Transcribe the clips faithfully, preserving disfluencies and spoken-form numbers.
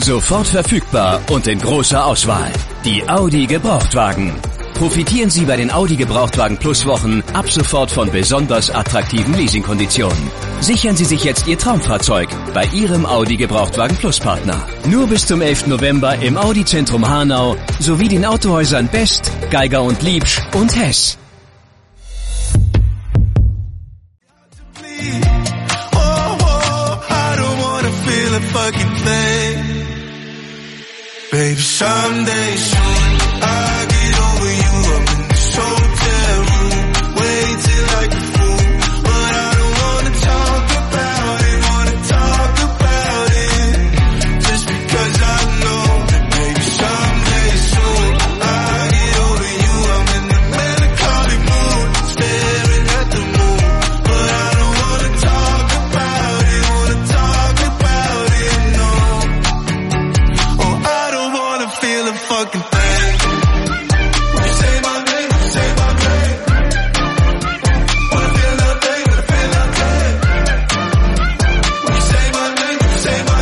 Sofort verfügbar und in großer Auswahl. Die Audi Gebrauchtwagen. Profitieren Sie bei den Audi Gebrauchtwagen Plus Wochen ab sofort von besonders attraktiven Leasingkonditionen. Sichern Sie sich jetzt Ihr Traumfahrzeug bei Ihrem Audi Gebrauchtwagen Plus Partner. Nur bis zum elften November im Audi Zentrum Hanau sowie den Autohäusern Best, Geiger und Liebsch und Hess. Baby, someday soon I get over you. I'm in this hotel room, waiting like a fool, but I don't wanna talk about it, wanna talk about it, just because I know that baby, someday soon I get over you. I'm in the melancholy mood, staring at the moon, but I don't wanna talk about it, wanna talk about it, no. Oh, I don't wanna feel a fucking thing. When you say my name, when you say my name, wanna feel nothing, wanna feel nothing. When you say my name, when you say my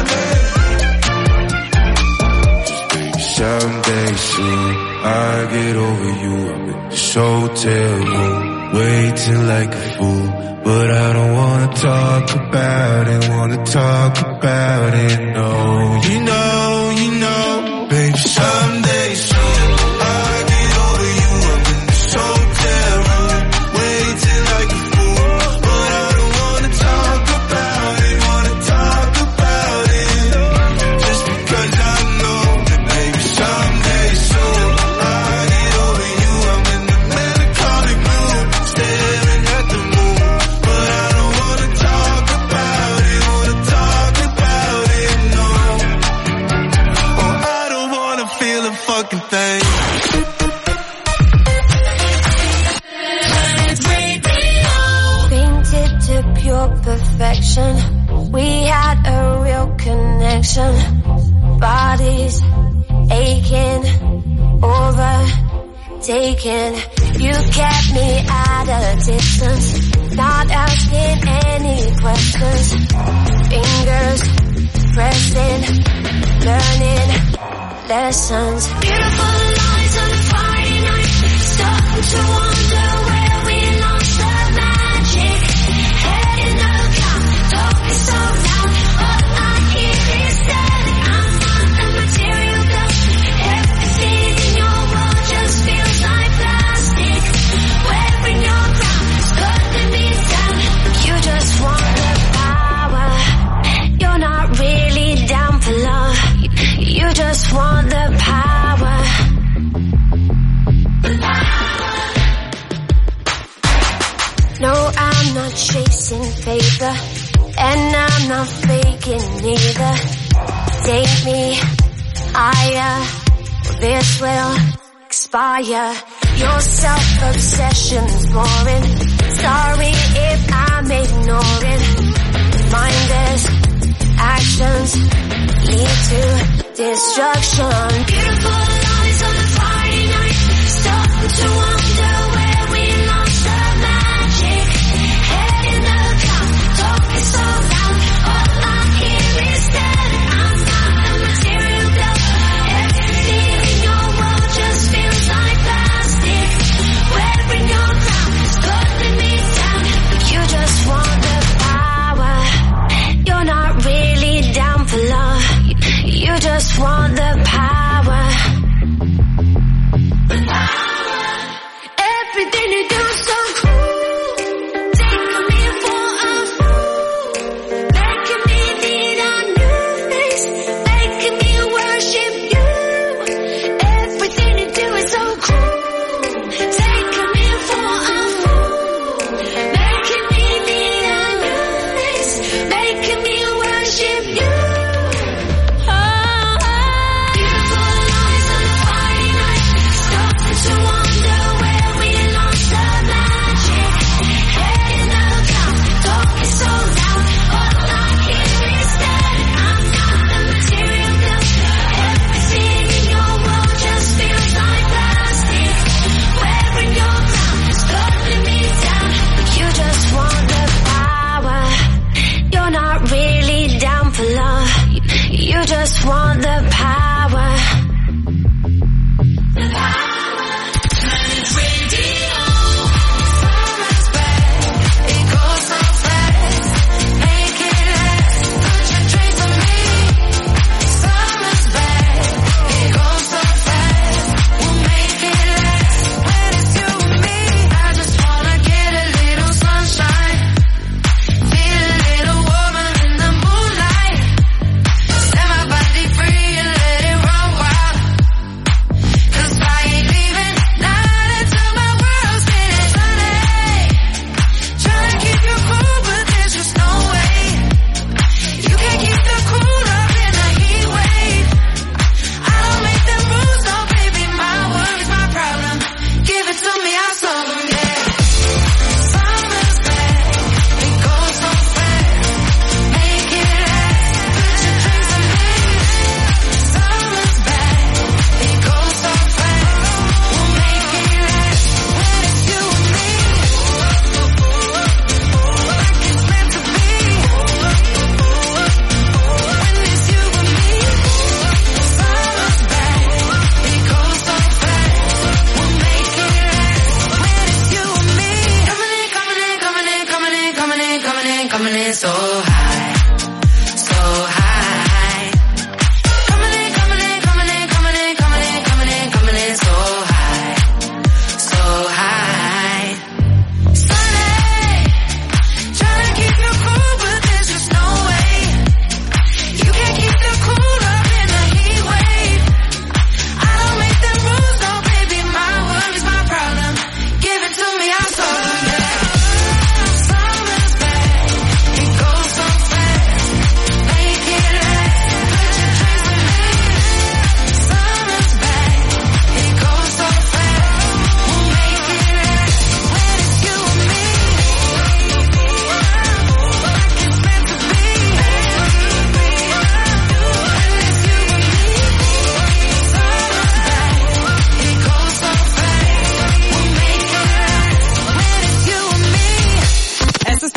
name. Someday soon I get over you. I'm in this hotel room, waiting like a fool, but I don't wanna talk about it, wanna talk about it, no. You know, you know, baby, someday soon I get over you. I'm in this hotel room, waiting like a fool, but I don't wanna talk about it, wanna talk about it, just because I know that baby, someday soon I get over you. I'm in the melancholy mood, staring at the moon, but I don't wanna talk about it, wanna talk about it, no. Oh, I don't wanna feel a fucking thing. Painted to pure perfection, we had a real connection. Bodies aching, overtaken. You kept me at a distance, not asking any questions. Fingers pressing, learning lessons. Beautiful lies on a Friday night, starting to wonder where we lost the magic. Head in the cloud, talking so loud, all I hear is static. I'm not a material girl, everything in your world just feels like plastic. Wearing your crown, cutting me down, you just want the power. You're not really down for love, you just want the power. No, I'm not chasing favor, and I'm not faking either. Take me higher, or this will expire. Your self-obsession's boring, sorry if I'm ignoring. Mindless actions lead to destruction. Beautiful lies on a Friday night, starting to wonder where we lost the magic. Head in the cloud, talking so loud, all I hear is static. I'm not a material girl, everything in your world just feels like plastic. Wearing your crown, cutting me down, you just want the power. You're not really down for love, you just want the power. Everything you do so cool, taking me for a fool, making me need a new face, making me worship you. Everything you do is so cool, taking me for a fool, making me need a new face, making me worship you. Beautiful lies on a Friday night, starting to wonder where we lost the magic. Head in the cloud, talking so loud, all I hear is static. I'm not a material girl, everything in your world just feels like plastic. Wearing your crown, cutting me down, you just want the power. You're not really down for love, you just want the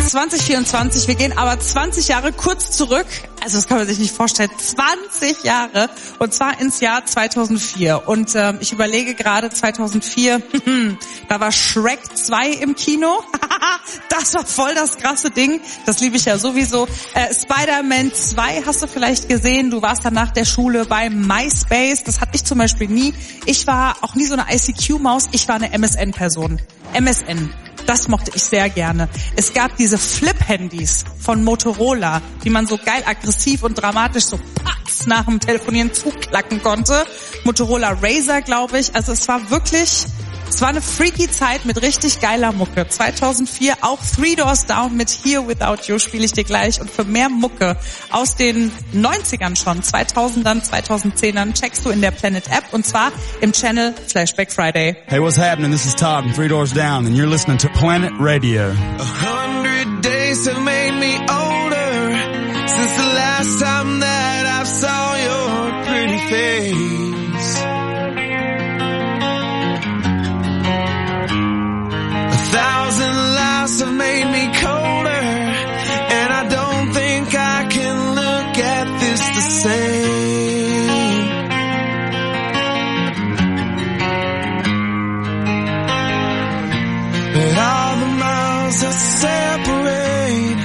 zwanzig vierundzwanzig, wir gehen aber zwanzig Jahre kurz zurück, also das kann man sich nicht vorstellen, zwanzig Jahre, und zwar ins Jahr zweitausendvier. Und ähm, ich überlege gerade zweitausendvier, da war Shrek zwei im Kino, das war voll das krasse Ding, das liebe ich ja sowieso. Äh, Spider-Man zwei hast du vielleicht gesehen, du warst dann nach der Schule bei MySpace, das hatte ich zum Beispiel nie. Ich war auch nie so eine I C Q-Maus, ich war eine M S N-Person. M S N. Das mochte ich sehr gerne. Es gab diese Flip-Handys von Motorola, die man so geil aggressiv und dramatisch so patz nach dem Telefonieren zuklacken konnte. Motorola Razr, glaube ich. Also es war wirklich, es war eine freaky Zeit mit richtig geiler Mucke. zweitausendvier auch Three Doors Down mit Here Without You spiele ich dir gleich. Und für mehr Mucke aus den neunzigern schon, zweitausendern, zweitausendzehnern checkst du in der Planet App, und zwar im Channel Flashback Friday. Hey, what's happening? This is Todd from Three Doors Down and you're listening to Planet Radio. A hundred days have made me older since the last time that I saw your pretty face. A thousand lies have made me colder, and I don't think I can look at this the same. But all the miles that separate,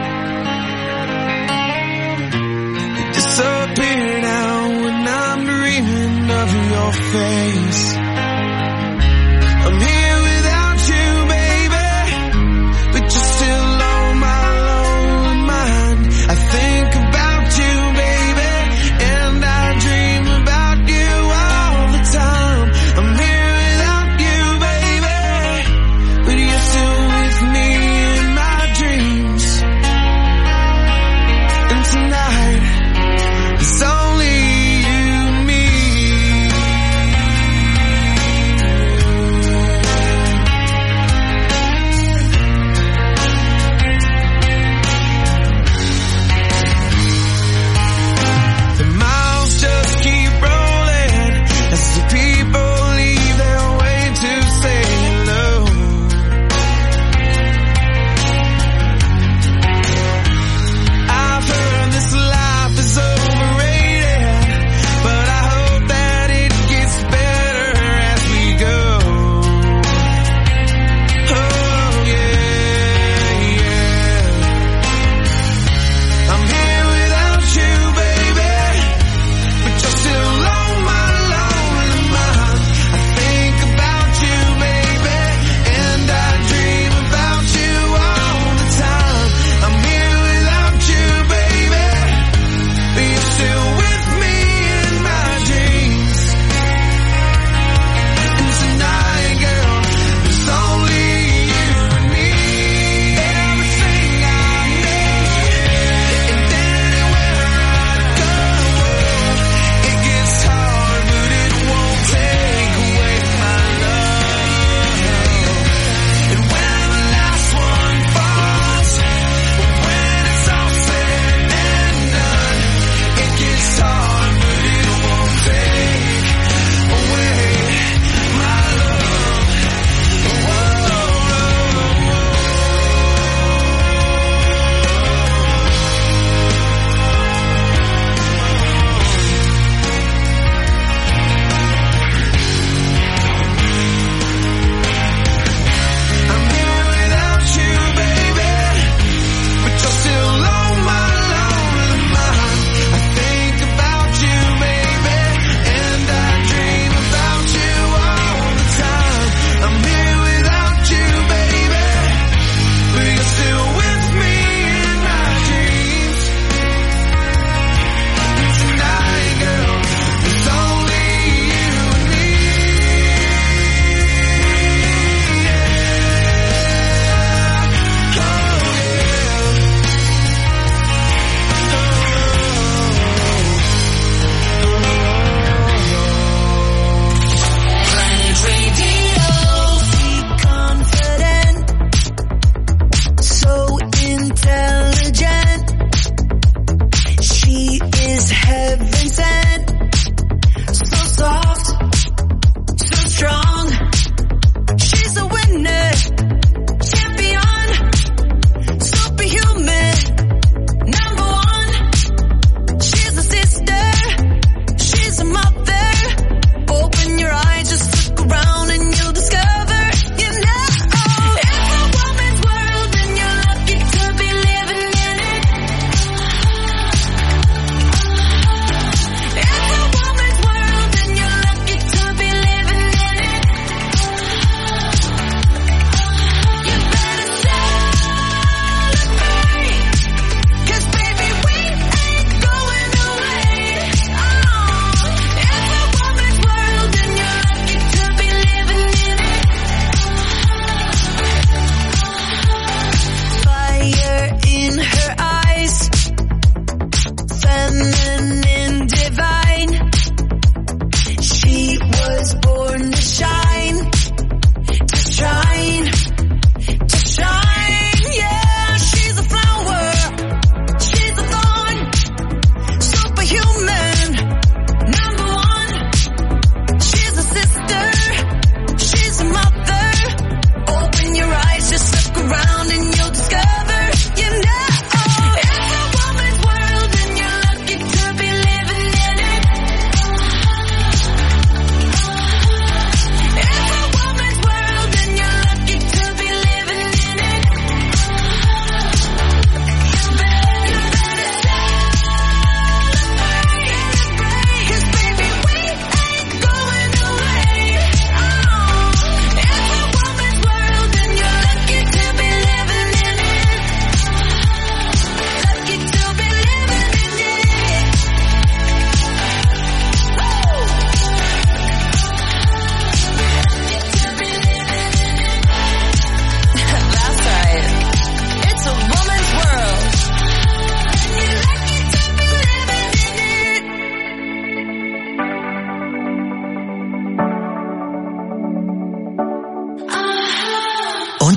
they disappear now when I'm dreaming of your face. I'm here without you, baby, but you're still on my lonely mind. I think about you, baby, and I dream about you all the time. I'm here without you, baby, but you're still with me in my dreams. And tonight, it's only you and me.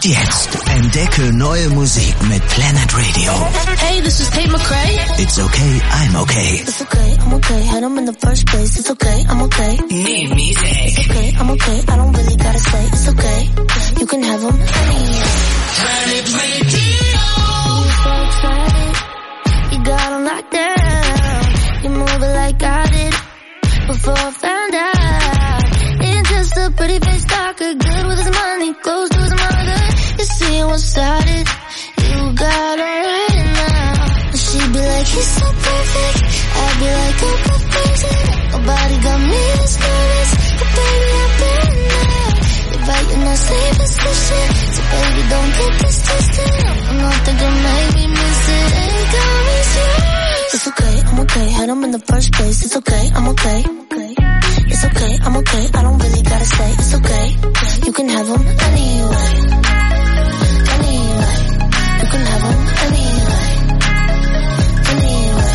jetzt entdecke neue Musik mit Planet Radio. Hey, this is Tate McRae. It's okay, I'm okay. It's okay, I'm okay. Had them in the first place. It's okay, I'm okay. New music. It's okay, I'm okay. I don't really gotta say. It's okay. You can have them anyway. Planet Radio. You're so excited. You got them locked down. You move it like I did before I found out. It's just a pretty face talker, good with his money, close to his mother. You see one-sided. You got her right now. She'd be like, he's so perfect. I'd be like, oh, perfect. Nobody got me as nervous, but baby, I've been there. You're right in that same position, so baby, don't get this twisted. I'm not thinking maybe miss it. Ain't got me serious. It's okay, I'm okay. Had them in the first place. It's okay, I'm okay. It's okay, I'm okay. I don't really gotta say. It's okay. You can have them anyway. Anyway. You can have them anyway. Anyway.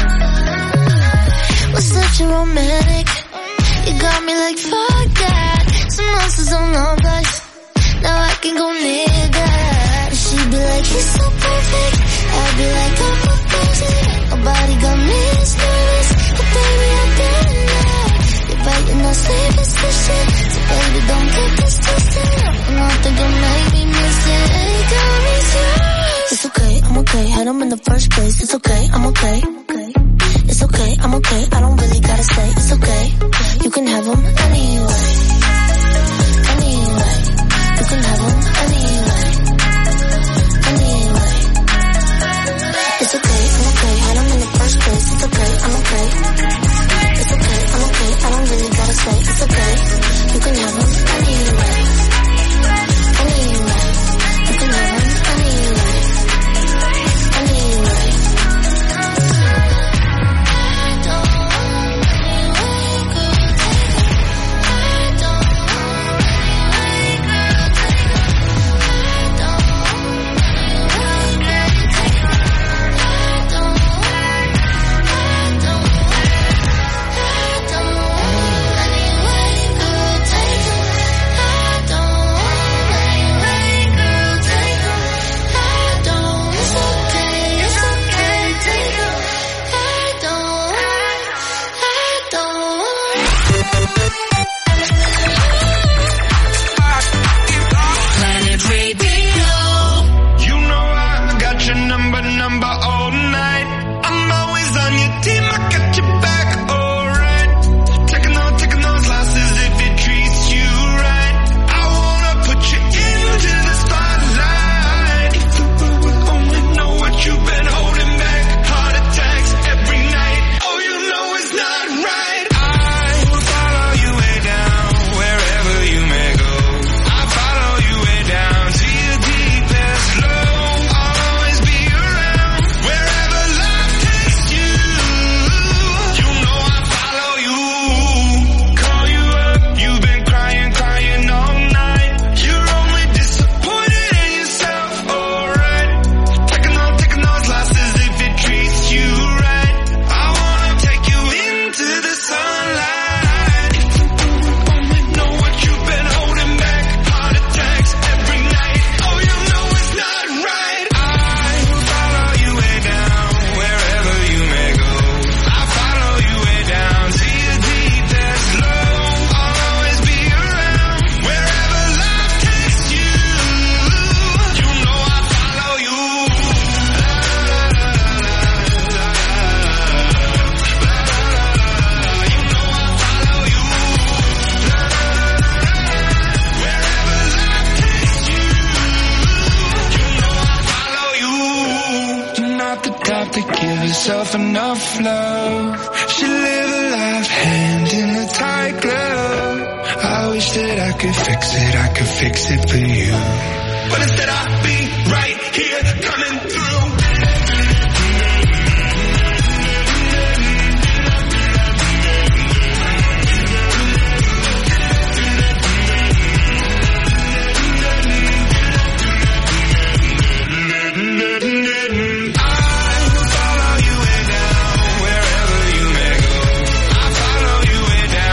Was such a romantic. You got me like fuck that. Some monsters on all guys. Now I can go near that. She'd be like, he's so perfect. I'd be like, I'm perfect. Nobody got me as nervous, but baby, I've been there. You're right in that same position, so baby, don't get this twisted. I'm not thinking maybe miss it. Ain't got me serious. It's okay, I'm okay. Had them in the first place. It's okay, I'm okay. It's okay, I'm okay. I don't really gotta say. It's okay. You can have them anyway. Anyway. You can have them anyway. Anyway. It's okay, I'm okay. Had them in the first place. It's okay, I'm okay. It's okay, I'm okay. I don't really gotta say. It's okay. You can have them anyway. Anyway. You can have them anyway. Anyway. Herself enough love. She live a life hand in a tight glove. I wish that I could fix it, I could fix it for you. But instead I'll be right here coming through.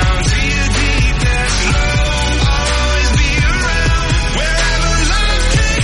Wherever life takes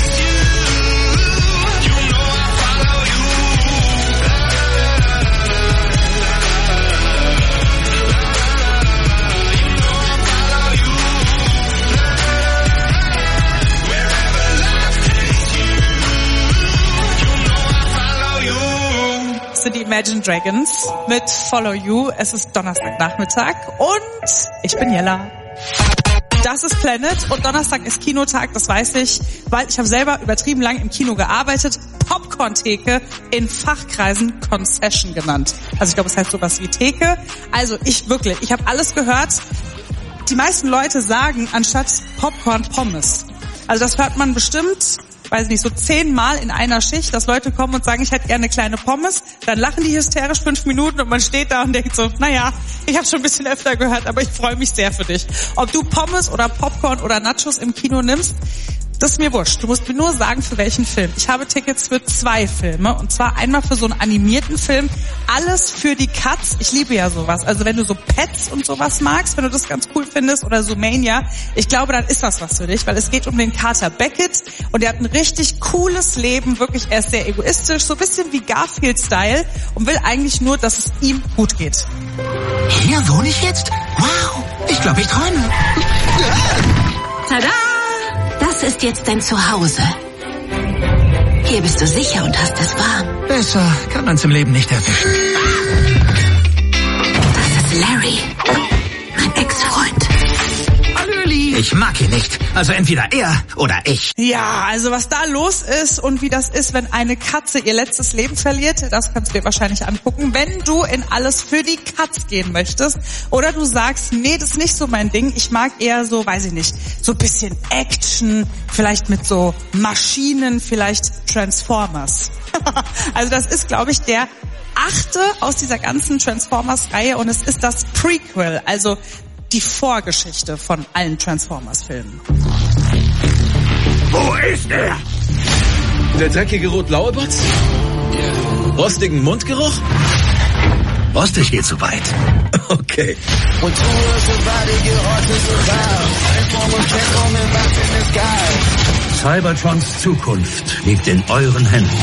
Imagine Dragons mit Follow You. Es ist Donnerstagnachmittag und ich bin Jella. Das ist Planet und Donnerstag ist Kinotag, das weiß ich, weil ich habe selber übertrieben lang im Kino gearbeitet. Popcorn-Theke, in Fachkreisen Concession genannt. Also ich glaube, es heißt sowas wie Theke. Also ich wirklich, ich habe alles gehört. Die meisten Leute sagen anstatt Popcorn Pommes. Also das hört man bestimmt, weiß nicht, so zehnmal in einer Schicht, dass Leute kommen und sagen, ich hätte gerne eine kleine Pommes. Dann lachen die hysterisch fünf Minuten und man steht da und denkt so, naja, ich habe schon ein bisschen öfter gehört, aber ich freue mich sehr für dich. Ob du Pommes oder Popcorn oder Nachos im Kino nimmst, das ist mir wurscht. Du musst mir nur sagen, für welchen Film. Ich habe Tickets für zwei Filme. Und zwar einmal für so einen animierten Film. Alles für die Katz. Ich liebe ja sowas. Also wenn du so Pets und sowas magst, wenn du das ganz cool findest, oder so Mania, ich glaube, dann ist das was für dich, weil es geht um den Kater Beckett und der hat ein richtig cooles Leben. Wirklich, er ist sehr egoistisch, so ein bisschen wie Garfield-Style und will eigentlich nur, dass es ihm gut geht. Hier wohne ich jetzt? Wow, ich glaube, ich träume. Tada! Das ist jetzt dein Zuhause. Hier bist du sicher und hast es warm. Besser kann man's im Leben nicht erwischen. Das ist Larry, mein Ex-Freund. Hallöli. Ich mag ihn nicht. Also entweder er oder ich. Ja, also was da los ist und wie das ist, wenn eine Katze ihr letztes Leben verliert, das kannst du dir wahrscheinlich angucken, wenn du in Alles für die Katz gehen möchtest. Oder du sagst, nee, das ist nicht so mein Ding. Ich mag eher so, weiß ich nicht, so ein bisschen Action, vielleicht mit so Maschinen, vielleicht Transformers. Also das ist, glaube ich, der achte aus dieser ganzen Transformers-Reihe und es ist das Prequel, also die Vorgeschichte von allen Transformers-Filmen. Wo ist er? Der dreckige rot-blaue Botz? Rostigen Mundgeruch? Rostig geht zu weit. Okay. Cybertrons Zukunft liegt in euren Händen.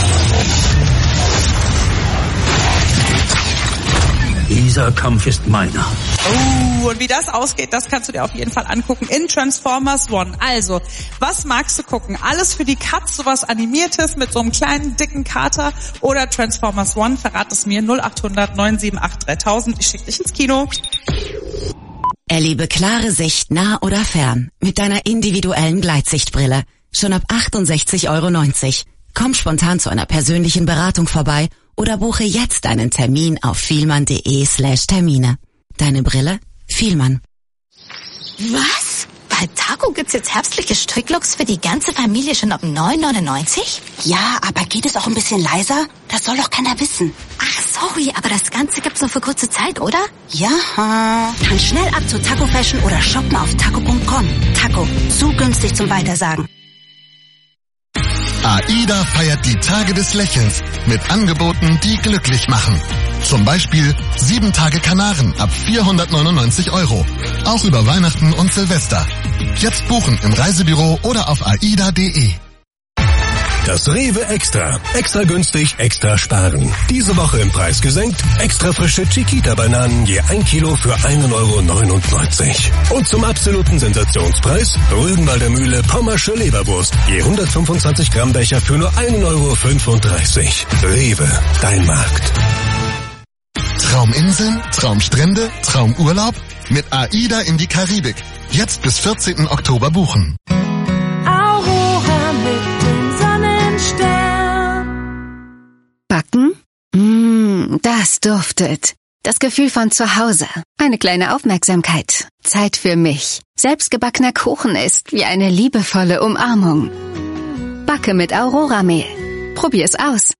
Dieser Kampf ist meiner. Oh, und wie das ausgeht, das kannst du dir auf jeden Fall angucken in Transformers One. Also, was magst du gucken? Alles für die Katz, sowas Animiertes mit so einem kleinen, dicken Kater oder Transformers One? Verrat es mir, null acht hundert neun sieben acht dreitausend. Ich schick dich ins Kino. Erlebe klare Sicht nah oder fern mit deiner individuellen Gleitsichtbrille. Schon ab achtundsechzig Euro neunzig. Komm spontan zu einer persönlichen Beratung vorbei oder buche jetzt einen Termin auf vielmann.de slash Termine. Deine Brille? Vielmann. Was? Bei Taco gibt's jetzt herbstliche Stricklooks für die ganze Familie schon ab neun neunundneunzig? Ja, aber geht es auch ein bisschen leiser? Das soll doch keiner wissen. Ach, sorry, aber das Ganze gibt's nur für kurze Zeit, oder? Ja. Dann schnell ab zu Taco Fashion oder shoppen auf taco punkt com. Taco, zu günstig zum Weitersagen. AIDA feiert die Tage des Lächelns mit Angeboten, die glücklich machen. Zum Beispiel sieben Tage Kanaren ab vierhundertneunundneunzig Euro. Auch über Weihnachten und Silvester. Jetzt buchen im Reisebüro oder auf aida punkt de. Das Rewe Extra. Extra günstig, extra sparen. Diese Woche im Preis gesenkt. Extra frische Chiquita-Bananen je ein Kilo für ein Euro neunundneunzig. Und zum absoluten Sensationspreis Rügenwalder Mühle Pommersche Leberwurst. Je hundertfünfundzwanzig Gramm Becher für nur ein Euro fünfunddreißig. Rewe, dein Markt. Trauminseln, Traumstrände, Traumurlaub? Mit AIDA in die Karibik. Jetzt bis vierzehnten Oktober buchen. Backen? Mmh, das duftet. Das Gefühl von zu Hause. Eine kleine Aufmerksamkeit. Zeit für mich. Selbstgebackener Kuchen ist wie eine liebevolle Umarmung. Backe mit Aurora-Mehl. Probier's aus.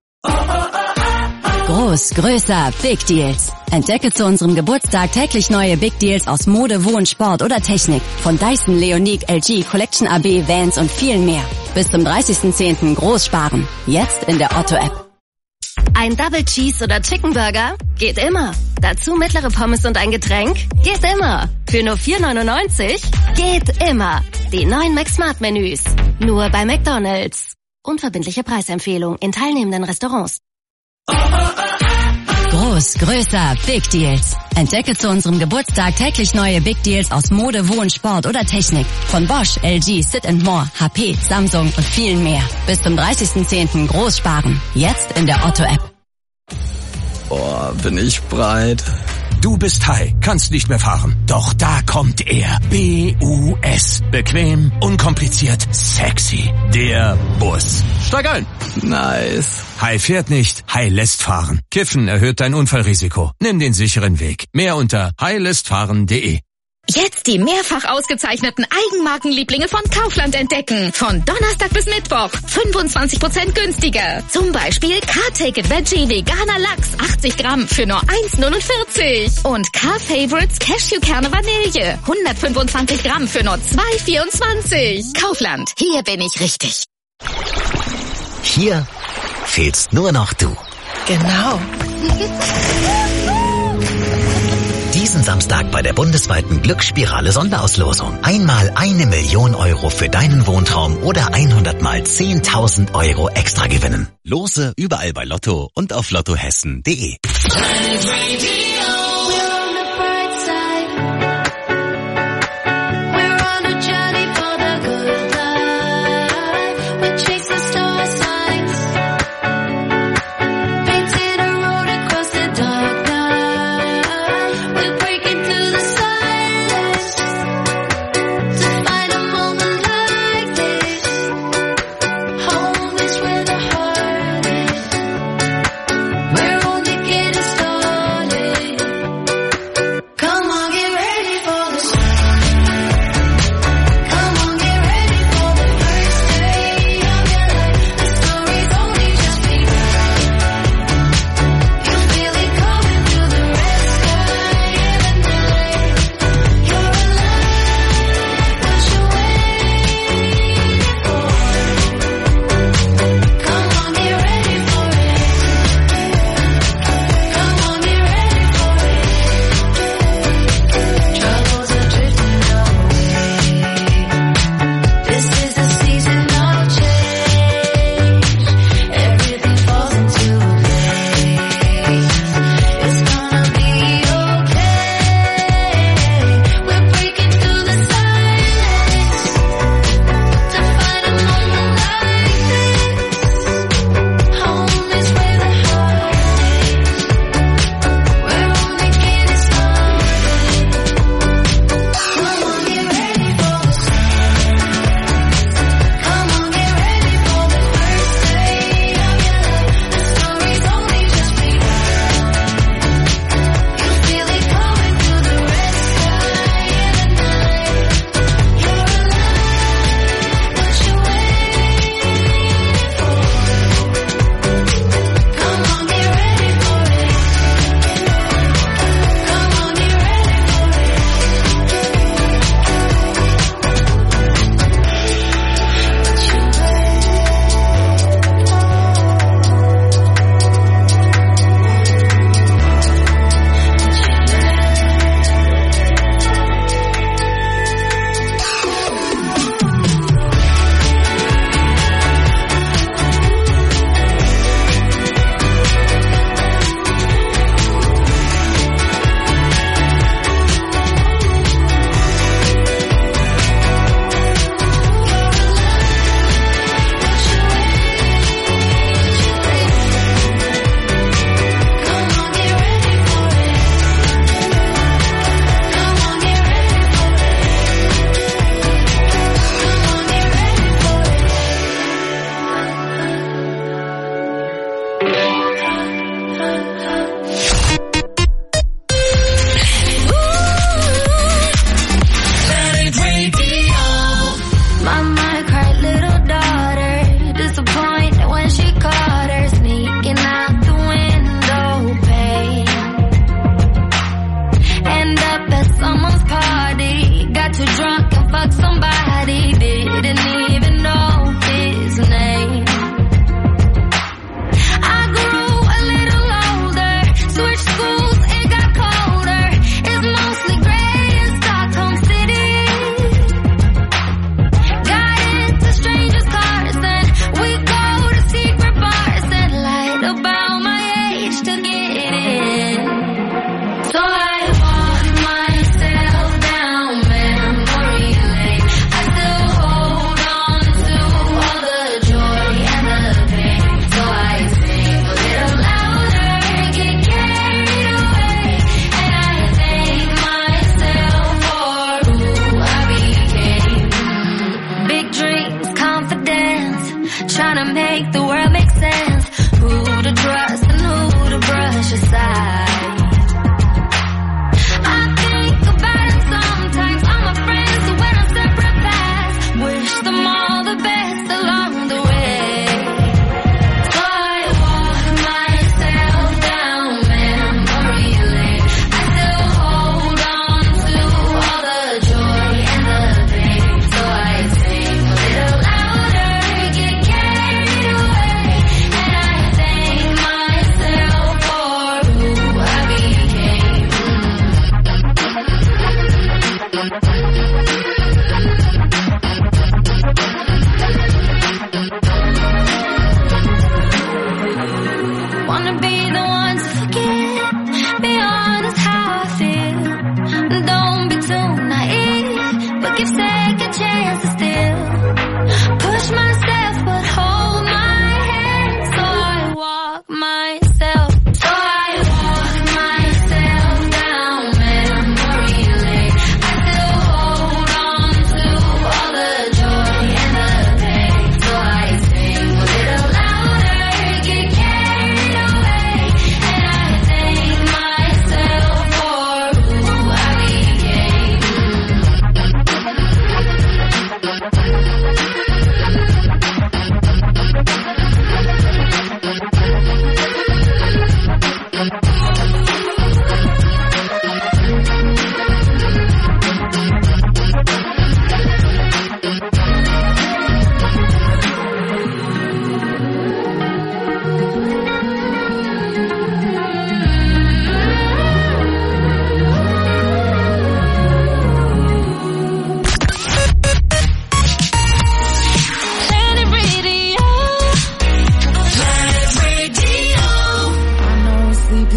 Groß, größer, Big Deals. Entdecke zu unserem Geburtstag täglich neue Big Deals aus Mode, Wohn, Sport oder Technik. Von Dyson, Leonique, L G, Collection A B, Vans und viel mehr. Bis zum dreißigsten zehnten groß sparen. Jetzt in der Otto-App. Ein Double Cheese oder Chicken Burger? Geht immer. Dazu mittlere Pommes und ein Getränk? Geht immer. Für nur vier neunundneunzig? Geht immer. Die neuen McSmart-Menüs. Nur bei McDonald's. Unverbindliche Preisempfehlung in teilnehmenden Restaurants. Groß, größer, Big Deals. Entdecke zu unserem Geburtstag täglich neue Big Deals aus Mode, Wohn, Sport oder Technik. Von Bosch, L G, Sit and More, H P, Samsung und vielen mehr. Bis zum dreißigsten zehnten groß sparen. Jetzt in der Otto-App. Oh, bin ich breit. Du bist high, kannst nicht mehr fahren. Doch da kommt er. B U S. Bequem, unkompliziert, sexy. Der Bus. Steig ein. Nice. High fährt nicht, High lässt fahren. Kiffen erhöht dein Unfallrisiko. Nimm den sicheren Weg. Mehr unter high lässt fahren punkt de. Jetzt die mehrfach ausgezeichneten Eigenmarkenlieblinge von Kaufland entdecken. Von Donnerstag bis Mittwoch. fünfundzwanzig Prozent günstiger. Zum Beispiel Car-Ticket Veggie Veganer Lachs achtzig Gramm für nur eins Komma neunundvierzig. Und Car Favorites Cashewkerne Vanille hundertfünfundzwanzig Gramm für nur zwei Komma vierundzwanzig. Kaufland, hier bin ich richtig. Hier fehlst nur noch du. Genau. Diesen Samstag bei der bundesweiten Glücksspirale Sonderauslosung. Einmal eine Million Euro für deinen Wohntraum oder hundert mal zehntausend Euro extra gewinnen. Lose überall bei Lotto und auf lottohessen punkt de.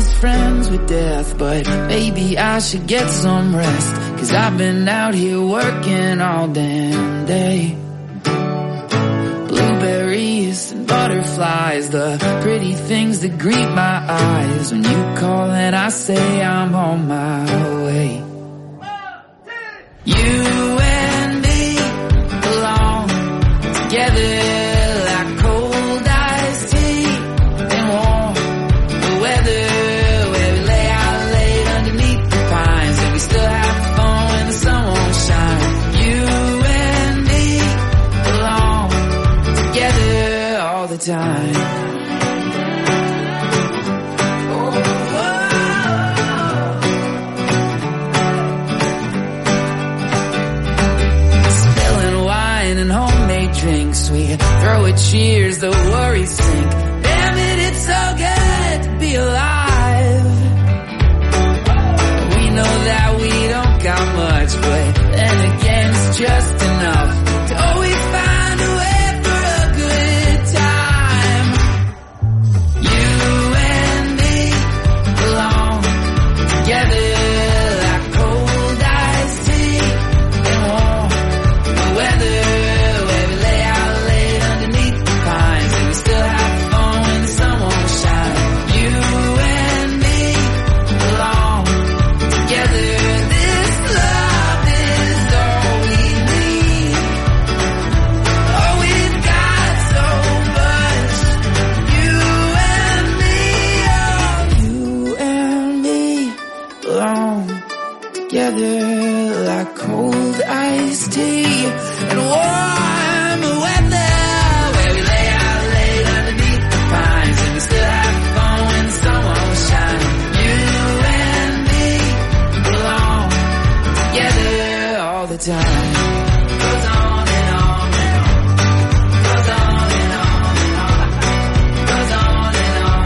is friends with death, but maybe I should get some rest, 'cause I've been out here working all damn day. Blueberries and butterflies, the pretty things that greet my eyes when you call and I say I'm on my way. You and me belong together like cold iced tea and warm the weather, where we lay out late underneath the pines and we still have fun when the sun won't shine. You and me belong together all the time. Drinks, we throw a cheers, the worries sink. Damn it, it's so good to be alive. We know that we don't got much, but then again it's just enough to always find a way for a good time. You and me belong together like cold iced tea and warm the weather. Together like cold iced tea and warm weather, where we lay out late underneath the pines and we still have fun when the sun won't shine. You and me belong together all the time. Goes on and on and on. Goes on and on and on. Goes on and on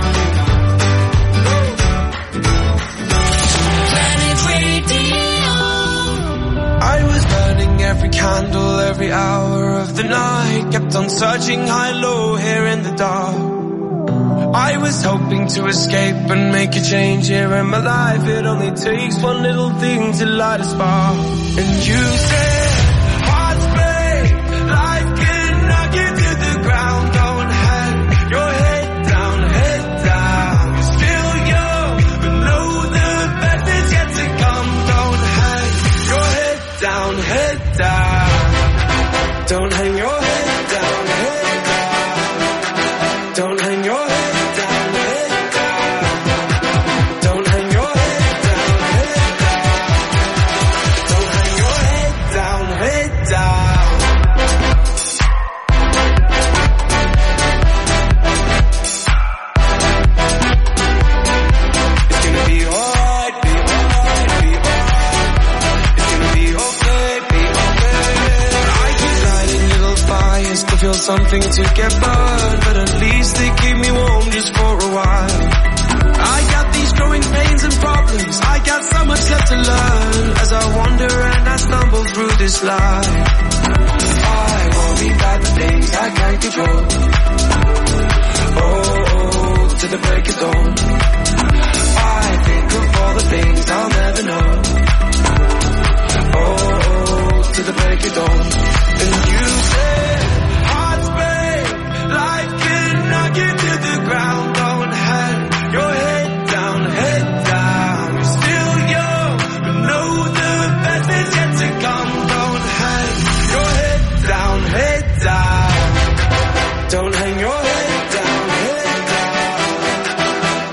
and on. Planet Radio. I was burning every candle, every hour of the night. Kept on searching high, low, here in the dark. I was hoping to escape and make a change here in my life. It only takes one little thing to light a spark. And you said, hearts break, life can knock you to the ground. Don't hang your head down, head down. You're still young, but know the best is yet to come. Don't hang your head down, head down. Don't hang your head down, head down. Don't hang your head down, head down. Don't hang your head down, head down. Don't hang your head down, head down. It's gonna be alright, be alright, be alright. It's gonna be okay, be okay. I keep lighting little fires to feel something to get burned, but at least they keep me warm just for a while. I got these growing pains and problems, I got so much left to learn as I wander and I stumble through this life. I worry about the things I can't control. Oh, to the break of dawn. I think of all the things I'll never know. Oh, to the break of dawn. And you said, hearts break, life can knock you to the ground. Don't hang your head down, head down. You're still young, but know the best is yet to come. Don't hang your head down, head down. Don't hang your head down, head down.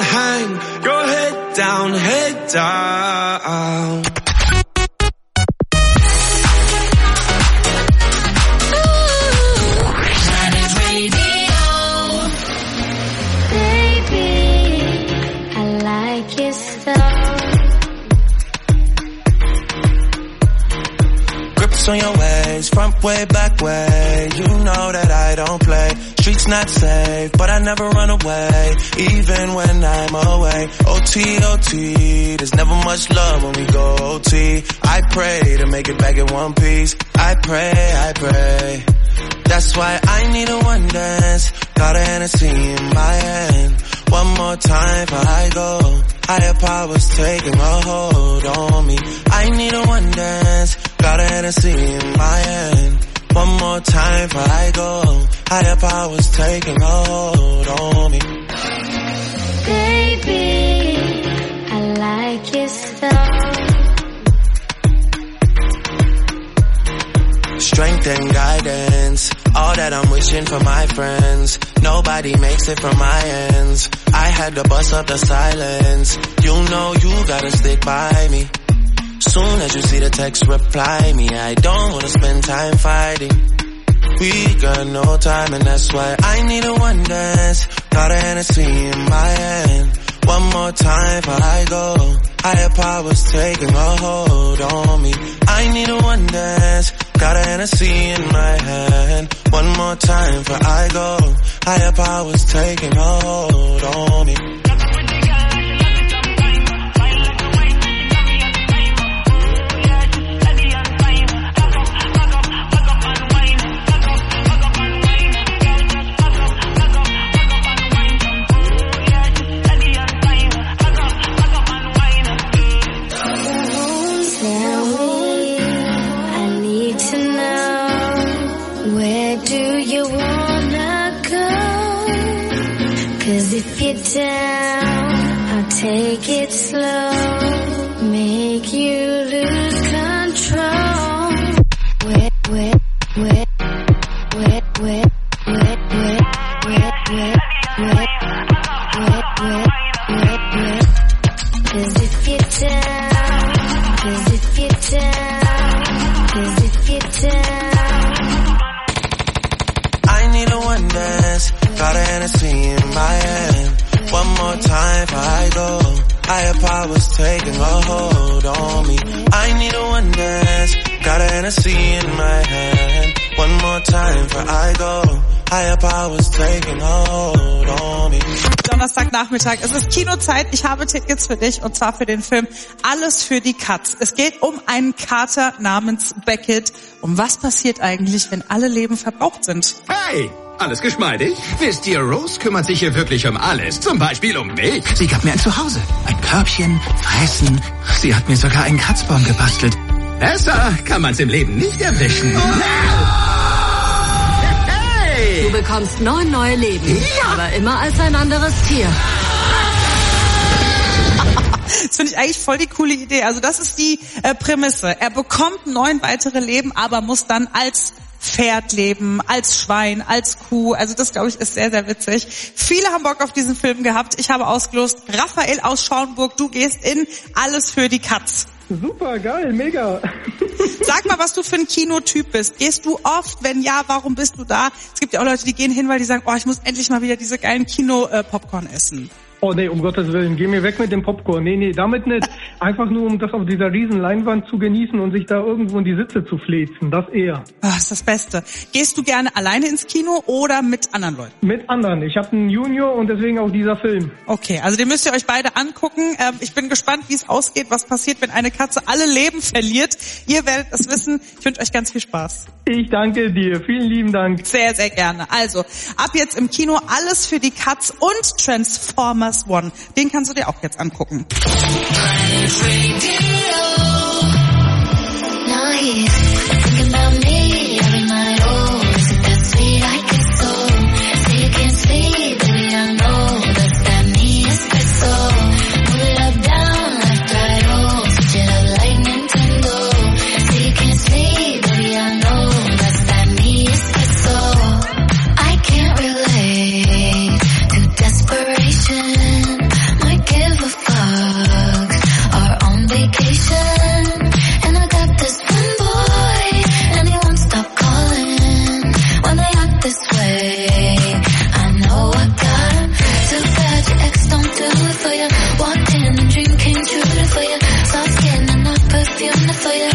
hang your head down, head down. On your ways, front way, back way. You know that I don't play. Streets not safe, but I never run away, even when I'm away. O T, O T, there's never much love when we go O T. I pray to make it back in one piece. I pray, I pray. That's why I need a one dance. Got a Hennessy in my hand. One more time before I go. Higher powers taking a hold on me. I need a one dance. Got a Hennessy in my hand. One more time before I go. Higher powers taking a hold on me. Baby, I like your style. Strength and guidance, all that I'm wishing for my friends. Nobody makes it from my ends. I had to bust up the silence. You know you gotta stick by me. Soon as you see the text, reply me. I don't wanna spend time fighting. We got no time and that's why I need a one dance. Got a Hennessy in my hand. One more time before I go. Higher powers taking a hold on me. I need a one dance. Got a Hennessy in my hand. One more time before I go. Higher powers taking a hold on me. If you're down, I'll take it slow, make you lose control. Wet, wet, wet, wet, wet, wet, wet, wet, wet, wet, wet, wet, wet. 'Cause if you're down, 'cause if you're down, 'cause if you're down. I need a one dance, got a Hennessy in my hand. One more time before I go. Higher powers taking a hold on me. I need a one dance. Got a Hennessy in my hand. One more time before I go. Higher powers taking a hold on me. Donnerstagnachmittag, es ist Kinozeit. Ich habe Tickets für dich und zwar für den Film Alles für die Katz. Es geht um einen Kater namens Beckett. Um was passiert eigentlich, wenn alle Leben verbraucht sind? Hey! Alles geschmeidig? Wisst ihr, Rose kümmert sich hier wirklich um alles. Zum Beispiel um mich. Sie gab mir ein Zuhause, ein Körbchen, Fressen. Sie hat mir sogar einen Kratzbaum gebastelt. Besser kann man's im Leben nicht erwischen. Hey! Du bekommst neun neue Leben, ja. Aber immer als ein anderes Tier. Das finde ich eigentlich voll die coole Idee. Also das ist die äh, Prämisse. Er bekommt neun weitere Leben, aber muss dann als Pferd leben, als Schwein, als Kuh. Also das, glaube ich, ist sehr, sehr witzig. Viele haben Bock auf diesen Film gehabt. Ich habe ausgelost, Raphael aus Schauenburg, du gehst in Alles für die Katz. Super, geil, mega. Sag mal, was du für ein Kinotyp bist. Gehst du oft? Wenn ja, warum bist du da? Es gibt ja auch Leute, die gehen hin, weil die sagen, oh, ich muss endlich mal wieder diese geilen Kino-Popcorn essen. Oh nee, um Gottes Willen, geh mir weg mit dem Popcorn. Nee, nee, damit nicht. Einfach nur, um das auf dieser riesen Leinwand zu genießen und sich da irgendwo in die Sitze zu fläzen. Das eher. Das ist das Beste. Gehst du gerne alleine ins Kino oder mit anderen Leuten? Mit anderen. Ich habe einen Junior und deswegen auch dieser Film. Okay, also den müsst ihr euch beide angucken. Ich bin gespannt, wie es ausgeht, was passiert, wenn eine Katze alle Leben verliert. Ihr werdet es wissen. Ich wünsche euch ganz viel Spaß. Ich danke dir. Vielen lieben Dank. Sehr, sehr gerne. Also, ab jetzt im Kino Alles für die Katz und Transformers One. Den kannst du dir auch jetzt angucken. My it for you.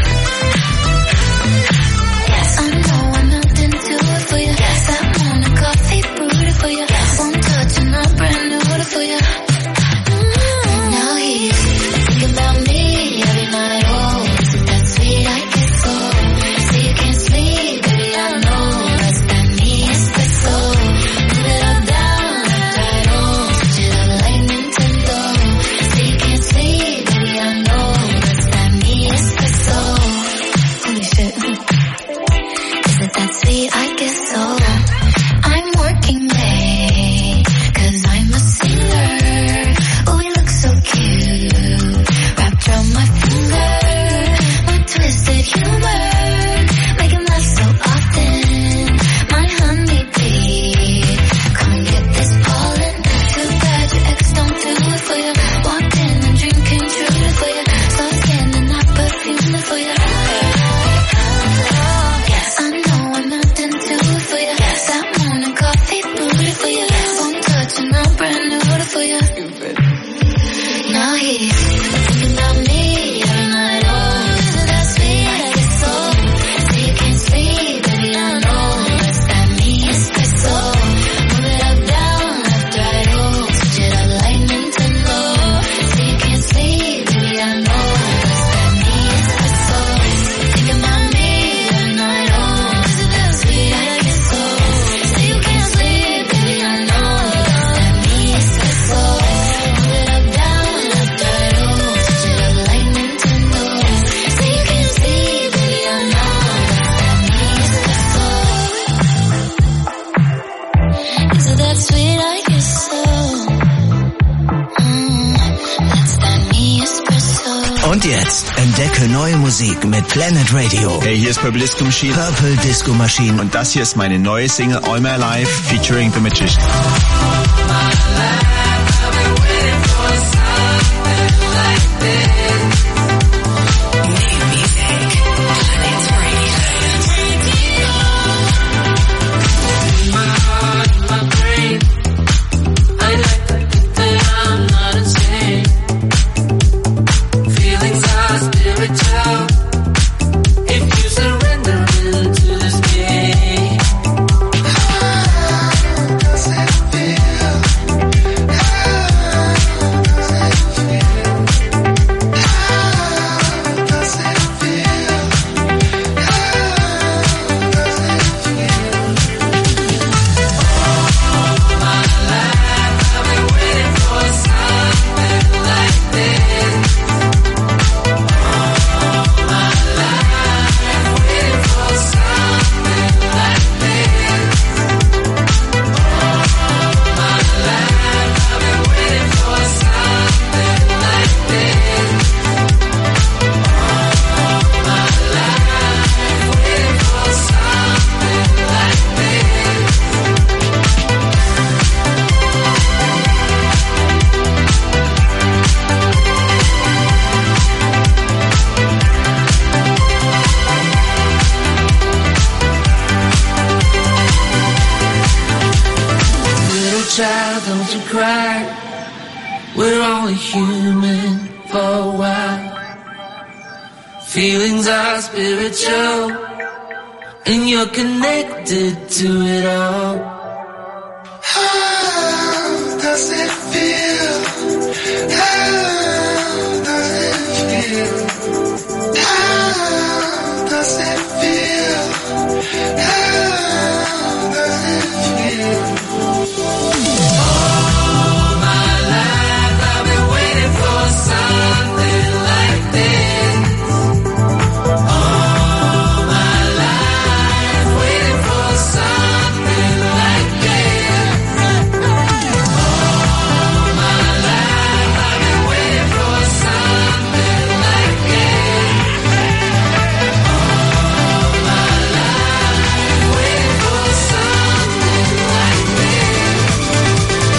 Yes, I know I'm nothing to it for you. Yes, that morning coffee brewed it for you. Yes, one touch and I brand new it for you. Mm-hmm. Now he's thinking about me every night. Oh, is it that sweet? I guess so. So you can't sleep, baby, I know. That's that me espresso. Move it up, down, left, right, oh. Switch it up like Nintendo. So you can't sleep, baby, I know. That's that me espresso. Holy shit. Is it that sweet? I guess so. I'm working late, cause I'm a singer. Oh, we look so cute, wrapped around my finger. My twisted humor, make him laugh so often. My honeybee, come and get this pollen. Too bad your ex don't do it for you. Walked in and dream came true for you. Saw skin and I perfume it for you. Yes, I know I'm nothing to it for you. Yes, that morning coffee brewed it for you. One touch and I brand new it for you. Now he's thinking about me every night. Oh, is it that sweet? I guess so. So you can't sleep, baby, I know. That's that me espresso. Move it up, down, left, right, oh. Switch it up like Nintendo. So you can't sleep, baby, I know. That's that me espresso. Thinking about me every night. Oh, is it that sweet? I guess so. So you can't sleep, baby, I know. That's that me espresso. Move it up, down, left, right, oh. Switch it up like Nintendo. So you can't sleep, baby, I know. That's that me espresso. Is it that sweet? I guess so. Mm, that's that me espresso. Und jetzt entdecke neue Musik mit Planet Radio. Hey, hier ist Purple Disco Machine. Purple Disco Machine. Und das hier ist meine neue Single All My Life featuring The Magician. Child, don't you cry. We're only human for a while. Feelings are spiritual, and you're connected to it all. How does it feel? How does it feel? How does it feel? How does it feel? All my life I've been waiting for something like this. All my life waiting for something like this. All my life I've been waiting for something like this. All my life waiting for something like this.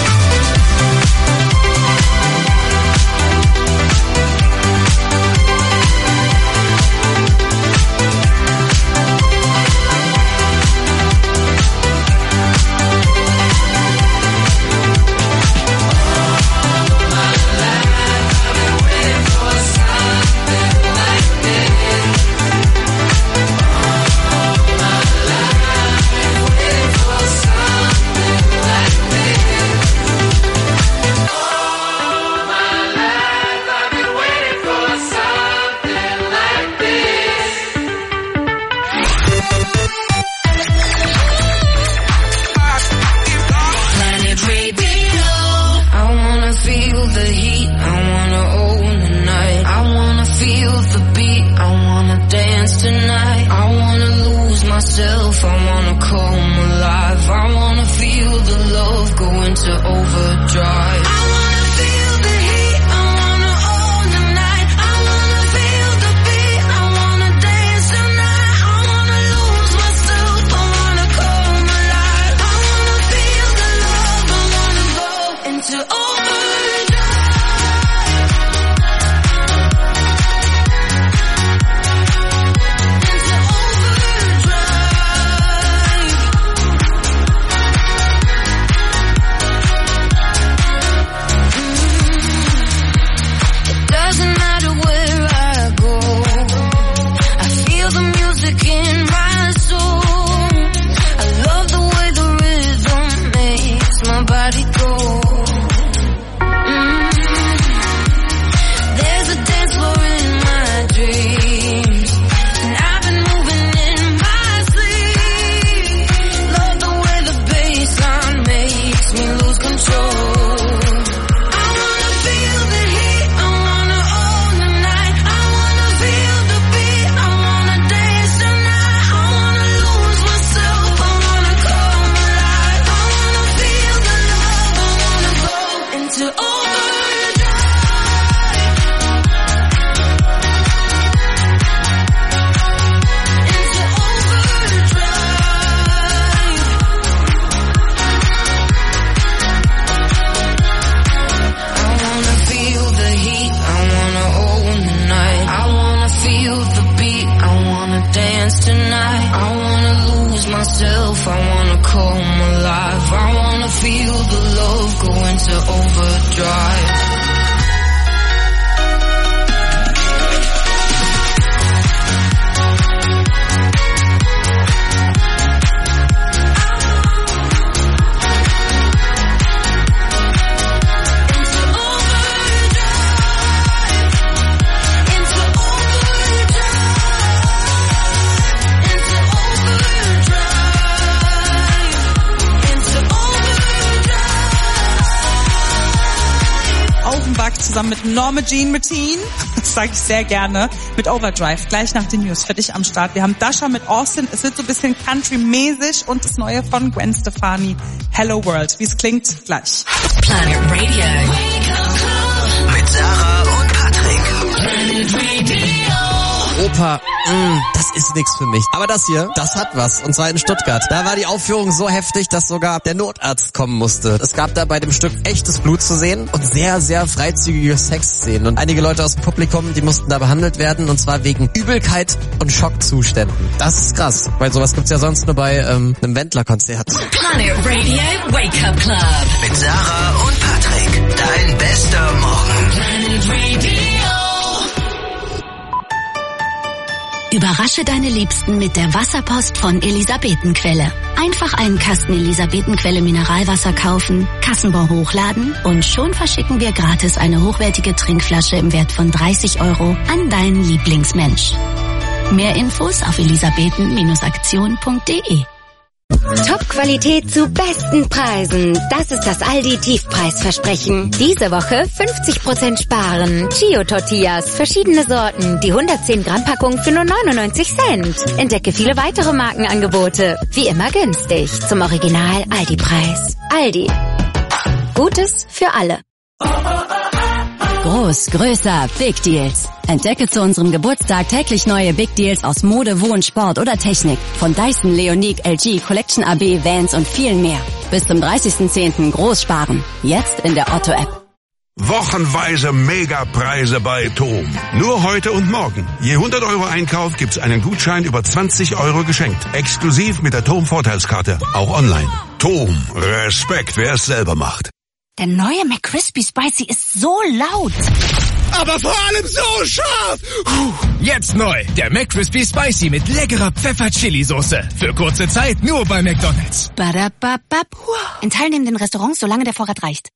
feel the beat, I wanna dance tonight. I wanna lose myself, I wanna come alive. I wanna feel the love go into overdrive. I wanna feel the heat, I wanna own the night. I wanna feel the beat, I wanna dance tonight. I wanna lose myself, I wanna come alive. I wanna feel the love, I wanna go into overdrive. Zusammen mit Norma Jean Martin, das sage ich sehr gerne, mit Overdrive, gleich nach den News für dich am Start. Wir haben Dasha mit Austin, es wird so ein bisschen Country-mäßig und das Neue von Gwen Stefani, Hello World. Wie es klingt, gleich. Planet Radio. Mit Sarah und Patrick. Planet Radio. Opa, mh, das ist nix für mich. Aber das hier, das hat was. Und zwar in Stuttgart. Da war die Aufführung so heftig, dass sogar der Notarzt kommen musste. Es gab da bei dem Stück echtes Blut zu sehen und sehr, sehr freizügige Sexszenen. Und einige Leute aus dem Publikum, die mussten da behandelt werden. Und zwar wegen Übelkeit und Schockzuständen. Das ist krass, weil sowas gibt's ja sonst nur bei ähm, einem Wendler-Konzert. Planet Radio Wake Up Club. Mit Sarah und Patrick. Dein bester Morgen. Planet Radio. Überrasche deine Liebsten mit der Wasserpost von Elisabetenquelle. Einfach einen Kasten Elisabetenquelle Mineralwasser kaufen, Kassenbon hochladen und schon verschicken wir gratis eine hochwertige Trinkflasche im Wert von dreißig Euro an deinen Lieblingsmensch. Mehr Infos auf elisabethen Aktion punkt de. Top-Qualität zu besten Preisen. Das ist das Aldi-Tiefpreisversprechen. Diese Woche fünfzig Prozent sparen. Chio-Tortillas, verschiedene Sorten. Die hundertzehn Gramm Packung für nur neunundneunzig Cent. Entdecke viele weitere Markenangebote. Wie immer günstig. Zum Original Aldi-Preis. Aldi. Gutes für alle. Groß, größer, Big Deals. Entdecke zu unserem Geburtstag täglich neue Big Deals aus Mode, Wohn, Sport oder Technik. Von Dyson, Leonique, L G, Collection A B, Vans und viel mehr. Bis zum dreißigsten zehnten groß sparen. Jetzt in der Otto-App. Wochenweise Megapreise bei Tom. Nur heute und morgen. Je hundert Euro Einkauf gibt's einen Gutschein über zwanzig Euro geschenkt. Exklusiv mit der Tom Vorteilskarte. Auch online. Tom. Respekt, wer es selber macht. Der neue McCrispy Spicy ist so laut. Aber vor allem so scharf. Jetzt neu. Der McCrispy Spicy mit leckerer Pfeffer-Chili-Soße. Für kurze Zeit nur bei McDonald's. Badababab. In teilnehmenden Restaurants, solange der Vorrat reicht.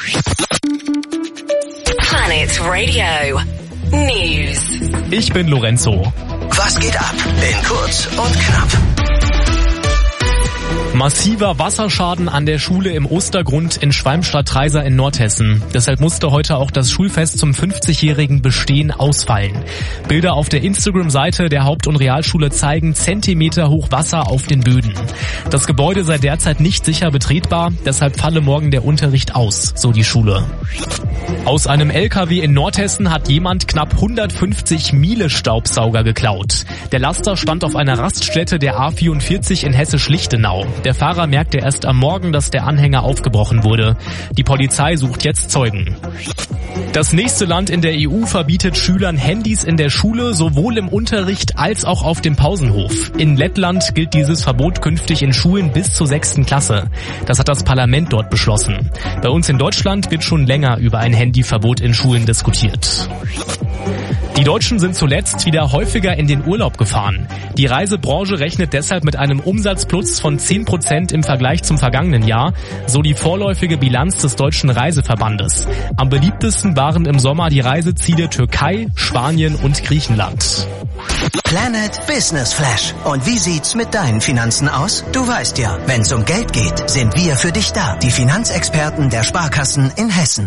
Planet Radio. News. Ich bin Lorenzo. Was geht ab? In kurz und knapp. Massiver Wasserschaden an der Schule im Ostergrund in Schwalmstadt-Treysa in Nordhessen. Deshalb musste heute auch das Schulfest zum fünfzigjährigen Bestehen ausfallen. Bilder auf der Instagram-Seite der Haupt- und Realschule zeigen Zentimeter hoch Wasser auf den Böden. Das Gebäude sei derzeit nicht sicher betretbar, deshalb falle morgen der Unterricht aus, so die Schule. Aus einem L K W in Nordhessen hat jemand knapp hundertfünfzig Miele-Staubsauger geklaut. Der Laster stand auf einer Raststätte der A vierundvierzig in Hessisch-Lichtenau. Der Fahrer merkte erst am Morgen, dass der Anhänger aufgebrochen wurde. Die Polizei sucht jetzt Zeugen. Das nächste Land in der E U verbietet Schülern Handys in der Schule, sowohl im Unterricht als auch auf dem Pausenhof. In Lettland gilt dieses Verbot künftig in Schulen bis zur sechsten Klasse. Das hat das Parlament dort beschlossen. Bei uns in Deutschland wird schon länger über ein Handyverbot in Schulen diskutiert. Die Deutschen sind zuletzt wieder häufiger in den Urlaub gefahren. Die Reisebranche rechnet deshalb mit einem Umsatzplus von zehn Prozent im Vergleich zum vergangenen Jahr, so die vorläufige Bilanz des Deutschen Reiseverbandes. Am beliebtesten waren im Sommer die Reiseziele Türkei, Spanien und Griechenland. Planet Business Flash. Und wie sieht's mit deinen Finanzen aus? Du weißt ja, wenn's um Geld geht, sind wir für dich da. Die Finanzexperten der Sparkassen in Hessen.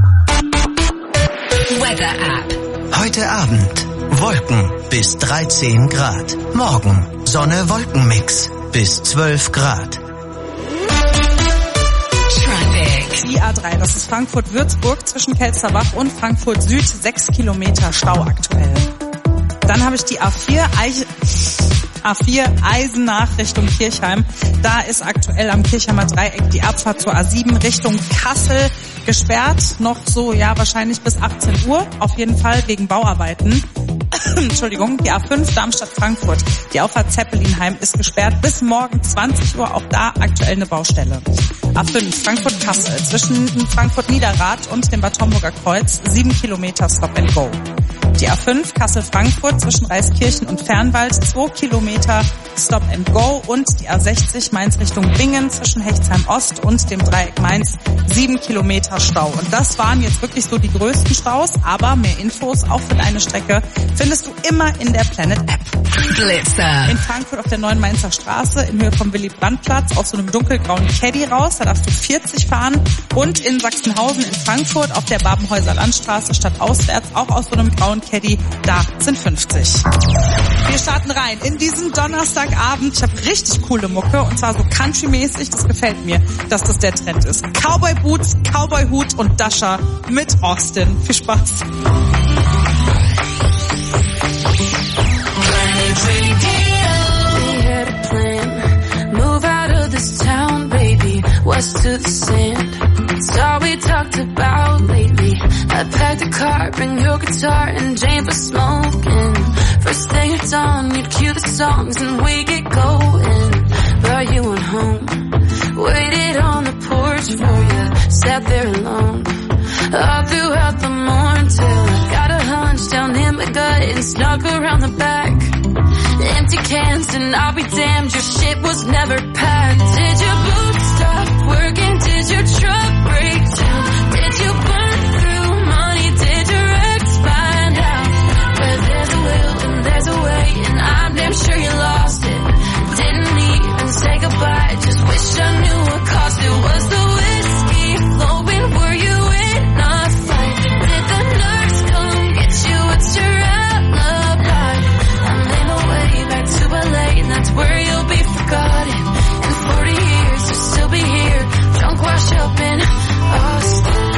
Weather App. Heute Abend Wolken bis dreizehn Grad. Morgen Sonne-Wolkenmix bis zwölf Grad. Die A drei, das ist Frankfurt-Würzburg zwischen Kelsterbach und Frankfurt Süd, sechs Kilometer Stau aktuell. Dann habe ich die A vier, Eich- A vier Eisenach Richtung Kirchheim. Da ist aktuell am Kirchheimer Dreieck die Abfahrt zur A sieben Richtung Kassel gesperrt. Noch so, ja, wahrscheinlich bis achtzehn Uhr. Auf jeden Fall wegen Bauarbeiten. Entschuldigung, die A fünf Darmstadt-Frankfurt. Die Auffahrt Zeppelinheim ist gesperrt bis morgen zwanzig Uhr. Auch da aktuell eine Baustelle. A fünf Frankfurt-Kassel zwischen Frankfurt-Niederrad und dem Bad Homburger Kreuz. sieben Kilometer Stop and Go. Die A fünf Kassel-Frankfurt zwischen Reiskirchen und Fernwald. zwei Kilometer Stop and Go. Und die A sechzig Mainz Richtung Bingen zwischen Hechtsheim-Ost und dem Dreieck Mainz. sieben Kilometer Stau. Und das waren jetzt wirklich so die größten Staus. Aber mehr Infos auch für deine Strecke findest du immer in der Planet App. Glitzer. In Frankfurt auf der neuen Mainzer Straße in Höhe vom Willy-Brandt-Platz aus so einem dunkelgrauen Caddy raus. Da darfst du vierzig fahren. Und in Sachsenhausen in Frankfurt auf der Babenhäuser Landstraße stadtauswärts auch aus so einem grauen Caddy. Da sind fünfzig. Wir starten rein in diesen Donnerstagabend. Ich habe richtig coole Mucke und zwar so country-mäßig. Das gefällt mir, dass das der Trend ist. Cowboy Boots, Cowboy Hut und Dasher mit Austin. Viel Spaß. We had a plan, move out of this town, baby, west to the sand. It's all we talked about lately. I packed a car, bring your guitar, and Jane for smoking. First thing at dawn, you'd cue the songs and we get going. But you went home, waited on the porch for you, sat there alone. All throughout the morning till I got a hunch down in my gut and snuck around the back. Empty cans and I'll be damned, your shit was never packed. Did your boots stop working? Did your truck break down? Did you burn through money? Did your ex find out? Where there's a will and there's a way, and I'm damn sure you lost it. Didn't even say goodbye, just wish I knew what cost it. Was the whiskey flowing? Were you in a fight? Did the nurse come get you? What's your alibi? I made my way back to L A, and that's where you'll be forgotten. In forty years, you'll still be here, drunk, washed up in Austin.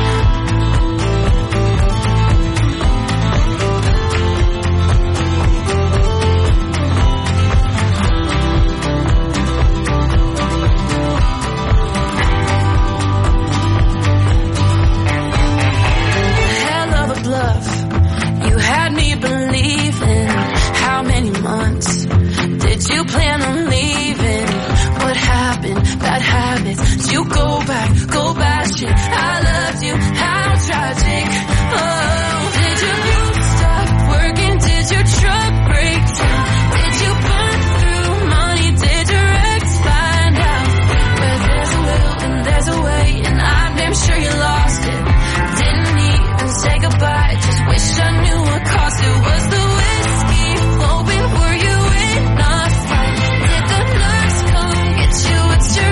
You had me believing. How many months did you plan on leaving? What happened? Bad habits. Did you go back? Go back shit. I loved you. How tragic. Oh, did your boots stop working? Did your truck break down? Did you burn through money? Did your ex find out? Where there's a will and there's a way, and I'm damn sure you lost it. Didn't even say goodbye, just wish I knew what cost it. Was the whiskey flowing? Were you in a fight? Did the nurse come get you? What's your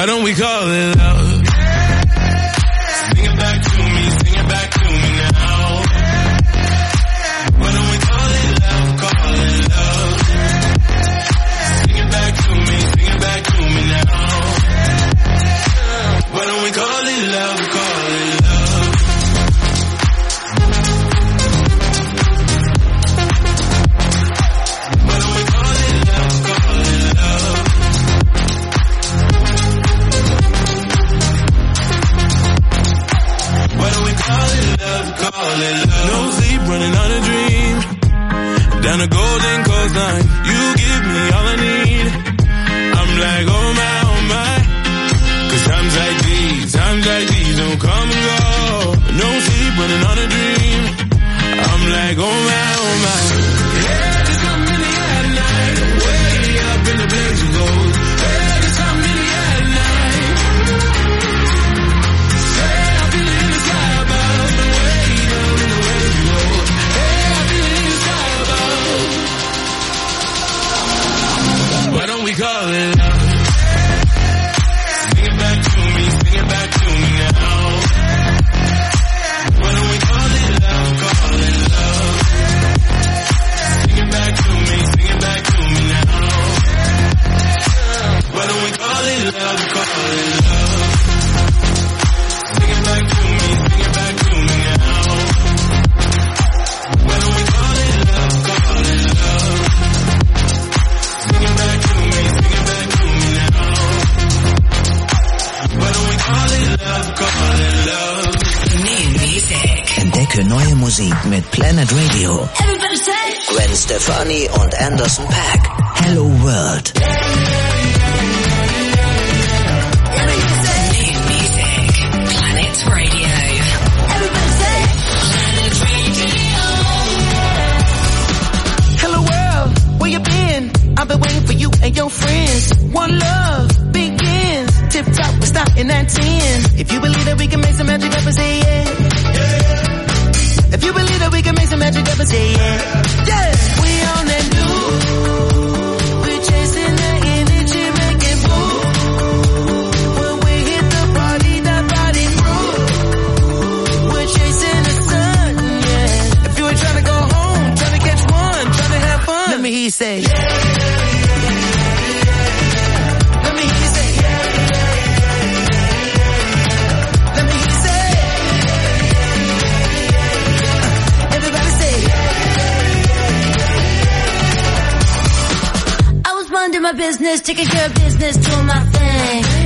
Why don't we call it love? Sing it back to me, sing it back to me now. Why don't we call it love, call it love? Sing it back to me, sing it back to me now. Why don't we call it love, call it love? Why don't we call it love, call it love? Why don't we call it love, call it love? No sleep, running on a dream. Down a golden coastline, you give me all I need. I'm like, oh my, oh my. Cause times like these, times like these don't come and go. No sleep, running on a dream. I'm like, oh my, oh my. Yeah, there's something in the air tonight. Way up in the blaze of gold. Yeah, there's something in the air tonight. Yeah, I feel it in the sky above. Way down in the waves of gold. Yeah, I feel it in the sky above. Why don't we call it love? Sing it back to me, sing it back to me now. Why don't we call it love, call it love? Sing it back to me, sing it back to me now. Why don't we call it love, call it love? Sing it back to me, sing it back to me now. Why don't we call it love, call it love? Sing it back to me, sing it back to me now. Why don't we call it love, call it love? New Music. Entdecke neue Musik mit Planet Radio. Gwen Stefani und Anderson .Paak. Hello World. New music. Planet Radio. Planet Radio. Hello world, where you been? I've been waiting for you and your friends. One love begins. Tip top, we're starting at ten. If you believe that we can make some magic up and say yeah. If you believe that we can make some magic up and say yeah. Yeah, we on that new. We're chasing that energy, making move. When we hit the party, that body groove. We're chasing the sun, yeah. If you were trying to go home, trying to catch one, trying to have fun, let me hear you say yeah. Let me hear you say yeah. Let me hear you say everybody say I was minding my business, taking care of business, doing my thing.